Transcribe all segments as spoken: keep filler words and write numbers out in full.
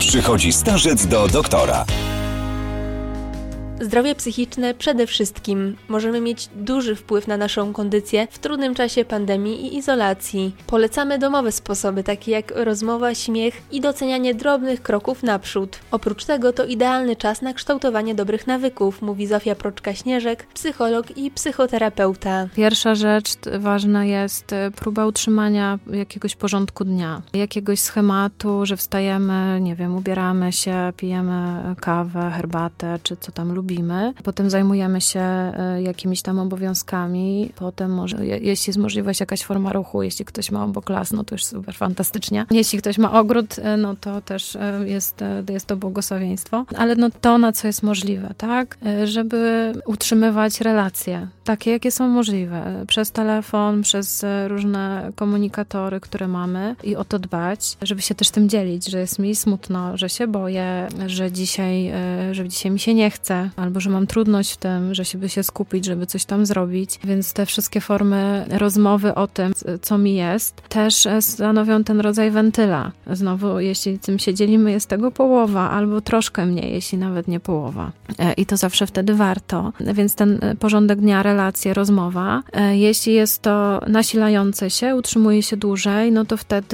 Przychodzi starzec do doktora. Zdrowie psychiczne przede wszystkim. Możemy mieć duży wpływ na naszą kondycję w trudnym czasie pandemii i izolacji. Polecamy domowe sposoby, takie jak rozmowa, śmiech i docenianie drobnych kroków naprzód. Oprócz tego to idealny czas na kształtowanie dobrych nawyków, mówi Zofia Proczka-Śnieżek, psycholog i psychoterapeuta. Pierwsza rzecz ważna jest próba utrzymania jakiegoś porządku dnia, jakiegoś schematu, że wstajemy, nie wiem, ubieramy się, pijemy kawę, herbatę, czy co tam lubimy. Potem zajmujemy się jakimiś tam obowiązkami. Potem może, jeśli jest możliwość, jakaś forma ruchu, jeśli ktoś ma obok las, no to już super, fantastycznie. Jeśli ktoś ma ogród, no to też jest, jest to błogosławieństwo. Ale no to, na co jest możliwe, tak? Żeby utrzymywać relacje, takie, jakie są możliwe. Przez telefon, przez różne komunikatory, które mamy i o to dbać, żeby się też tym dzielić, że jest mi smutno, że się boję, że dzisiaj, że dzisiaj mi się nie chce, albo że mam trudność w tym, że się by się skupić, żeby coś tam zrobić. Więc te wszystkie formy rozmowy o tym, co mi jest, też stanowią ten rodzaj wentyla. Znowu, jeśli tym się dzielimy, jest tego połowa, albo troszkę mniej, jeśli nawet nie połowa. I to zawsze wtedy warto. Więc ten porządek dnia, relacje, rozmowa. Jeśli jest to nasilające się, utrzymuje się dłużej, no to wtedy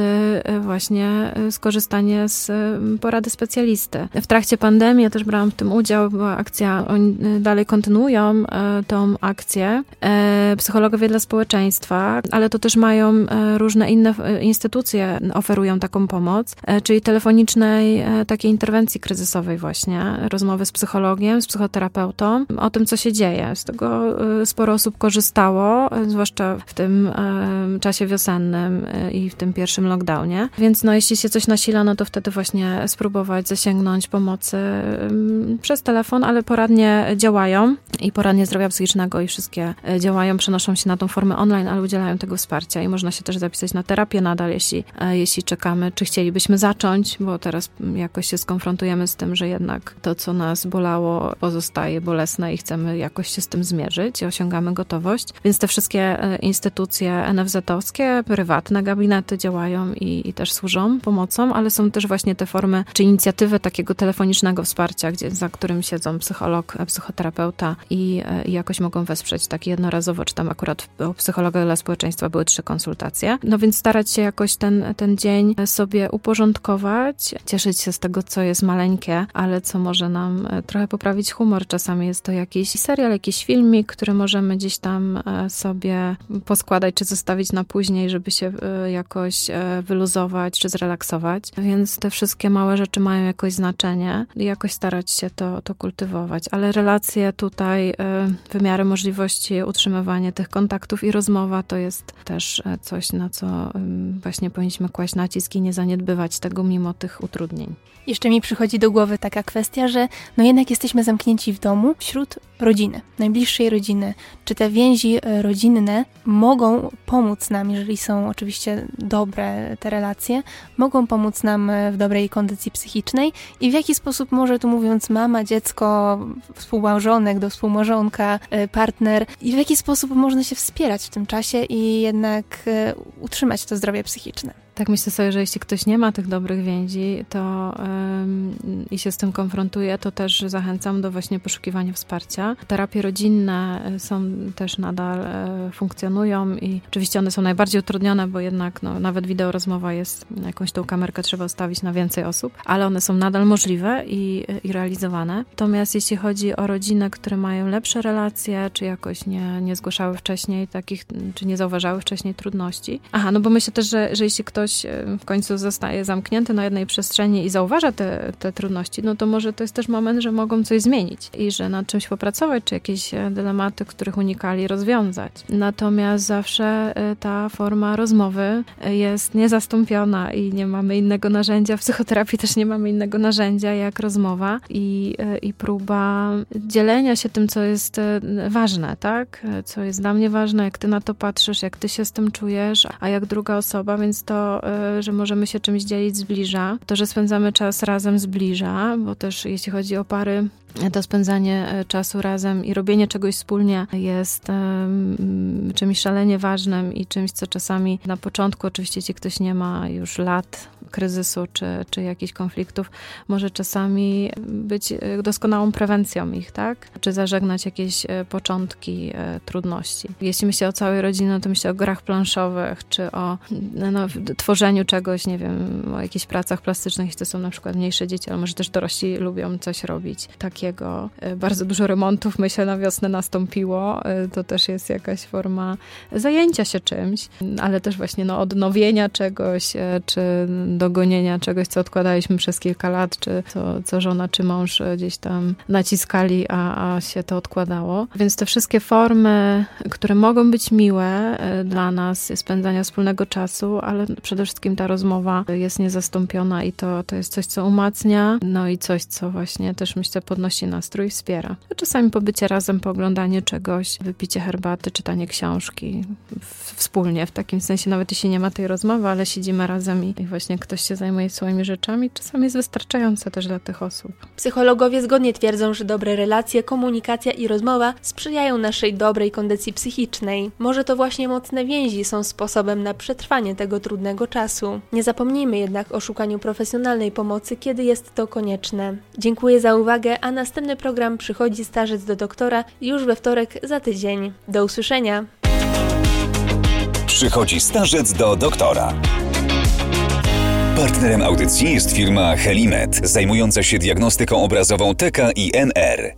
właśnie skorzystanie z porady specjalisty. W trakcie pandemii, ja też brałam w tym udział, była akcja, oni dalej kontynuują tą akcję, psychologowie dla społeczeństwa, ale to też mają różne inne instytucje, oferują taką pomoc, czyli telefonicznej takiej interwencji kryzysowej właśnie, rozmowy z psychologiem, z psychoterapeutą, o tym, co się dzieje. Z tego sporo osób korzystało, zwłaszcza w tym czasie wiosennym i w tym pierwszym lockdownie, więc no jeśli się coś nasila, no to wtedy właśnie spróbować zasięgnąć pomocy przez telefon, ale poradnie działają i poradnie zdrowia psychicznego i wszystkie działają, przenoszą się na tą formę online, ale udzielają tego wsparcia i można się też zapisać na terapię nadal, jeśli, jeśli czekamy, czy chcielibyśmy zacząć, bo teraz jakoś się skonfrontujemy z tym, że jednak to, co nas bolało, pozostaje bolesne i chcemy jakoś się z tym zmierzyć i osiągamy gotowość. Więc te wszystkie instytucje en ef zet-owskie, prywatne gabinety działają i, i też służą pomocą, ale są też właśnie te formy, czy inicjatywy takiego telefonicznego wsparcia, gdzie, za którym siedzą psycholog, psychoterapeuta i, i jakoś mogą wesprzeć tak jednorazowo, czy tam akurat u psychologa dla społeczeństwa były trzy konsultacje. No więc starać się jakoś ten, ten dzień sobie uporządkować, cieszyć się z tego, co jest maleńkie, ale co może nam trochę poprawić humor. Czasami jest to jakiś serial, jakiś filmik, który możemy gdzieś tam sobie poskładać, czy zostawić na później, żeby się jakoś wyluzować, czy zrelaksować. Więc te wszystkie małe rzeczy mają jakoś znaczenie i jakoś starać się to, to kultywować. Ale relacje tutaj, wymiary możliwości, utrzymywanie tych kontaktów i rozmowa to jest też coś, na co właśnie powinniśmy kłaść nacisk i nie zaniedbywać tego mimo tych utrudnień. Jeszcze mi przychodzi do głowy taka kwestia, że no jednak jesteśmy zamknięci w domu wśród rodziny, najbliższej rodziny. Czy te więzi rodzinne mogą pomóc nam, jeżeli są oczywiście dobre te relacje, mogą pomóc nam w dobrej kondycji psychicznej i w jaki sposób może, tu mówiąc mama, dziecko, współmałżonek do współmałżonka, partner, i w jaki sposób można się wspierać w tym czasie i jednak utrzymać to zdrowie psychiczne? Tak myślę sobie, że jeśli ktoś nie ma tych dobrych więzi to ym, i się z tym konfrontuje, to też zachęcam do właśnie poszukiwania wsparcia. Terapie rodzinne są też nadal y, funkcjonują i oczywiście one są najbardziej utrudnione, bo jednak no, nawet wideorozmowa jest, jakąś tą kamerkę trzeba ustawić na więcej osób, ale one są nadal możliwe i, i realizowane. Natomiast jeśli chodzi o rodziny, które mają lepsze relacje, czy jakoś nie, nie zgłaszały wcześniej takich, czy nie zauważały wcześniej trudności. Aha, no bo myślę też, że, że jeśli ktoś w końcu zostaje zamknięty na jednej przestrzeni i zauważa te, te trudności, no to może to jest też moment, że mogą coś zmienić i że nad czymś popracować, czy jakieś dylematy, których unikali, rozwiązać. Natomiast zawsze ta forma rozmowy jest niezastąpiona i nie mamy innego narzędzia. W psychoterapii też nie mamy innego narzędzia jak rozmowa i, i próba dzielenia się tym, co jest ważne, tak? Co jest dla mnie ważne, jak ty na to patrzysz, jak ty się z tym czujesz, a jak druga osoba, więc to, że możemy się czymś dzielić, zbliża. To, że spędzamy czas razem, zbliża, bo też jeśli chodzi o pary, to spędzanie czasu razem i robienie czegoś wspólnie jest um, czymś szalenie ważnym i czymś, co czasami na początku, oczywiście jeśli ktoś nie ma już lat kryzysu czy, czy jakichś konfliktów może czasami być doskonałą prewencją ich, tak? Czy zażegnać jakieś początki trudności. Jeśli myślę o całej rodzinie, to myślę o grach planszowych, czy o no, tworzeniu czegoś, nie wiem, o jakichś pracach plastycznych, jeśli to są na przykład mniejsze dzieci, ale może też dorośli lubią coś robić takiego. Bardzo dużo remontów, myślę, na wiosnę nastąpiło. To też jest jakaś forma zajęcia się czymś, ale też właśnie no, odnowienia czegoś, czy dogonienia czegoś, co odkładaliśmy przez kilka lat, czy co, co żona, czy mąż gdzieś tam naciskali, a, a się to odkładało. Więc te wszystkie formy, które mogą być miłe dla nas, spędzania wspólnego czasu, ale przede wszystkim ta rozmowa jest niezastąpiona i to, to jest coś, co umacnia, no i coś, co właśnie też myślę podnosi nastrój i wspiera. Czasami pobycie razem, pooglądanie czegoś, wypicie herbaty, czytanie książki w, wspólnie, w takim sensie nawet jeśli nie ma tej rozmowy, ale siedzimy razem i, i właśnie ktoś się zajmuje swoimi rzeczami, czasami jest wystarczające też dla tych osób. Psychologowie zgodnie twierdzą, że dobre relacje, komunikacja i rozmowa sprzyjają naszej dobrej kondycji psychicznej. Może to właśnie mocne więzi są sposobem na przetrwanie tego trudnego czasu. Nie zapomnijmy jednak o szukaniu profesjonalnej pomocy, kiedy jest to konieczne. Dziękuję za uwagę, a następny program Przychodzi starzec do doktora już we wtorek za tydzień. Do usłyszenia! Przychodzi starzec do doktora. Partnerem audycji jest firma Helimed, zajmująca się diagnostyką obrazową T K i N R.